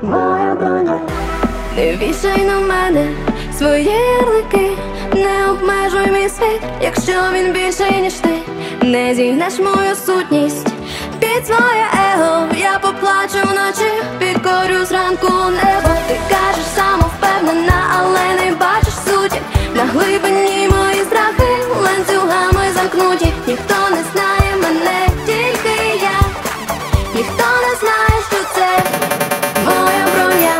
моя броня. Не вішай на мене свої ярлики, не обмежуй мій світ, якщо він більший, ніж ти. Не зігнеш мою сутність під своє его. Я поплачу вночі, підкорю зранку небо. Ти кажеш самовпевнена, але не бачиш суті. На глибині мої страхи ланцюгами замкнуті. Ніхто не знає мене, тільки я. Ніхто не знає, що це моя броня.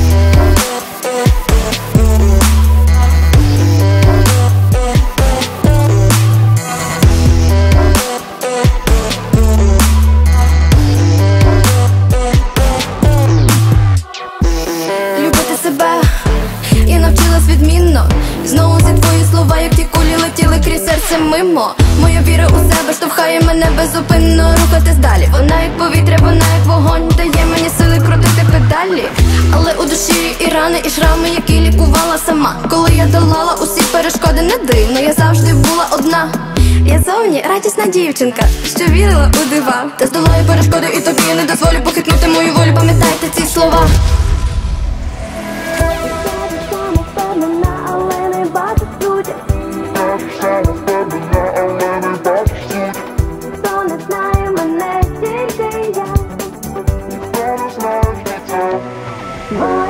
Любити себе я навчилась відмінно. І знову ці твої слова, як ті кулі, летіли крізь серце мимо. Моя віра у себе штовхає мене беззупинно рухатись далі. Вона як повітря, вона як вогонь, дає мені сили крутити педалі. Але у душі і рани, і шрами, які лікувала сама. Коли я долала усі перешкоди, не дивно, я завжди була одна. Я зовні радісна дівчинка, що вірила у дива. Та здолаю перешкоди, і тобі я не дозволю похитнути мою волю. Пам'ятайте ці слова. Ніхто не знає мене, тільки я.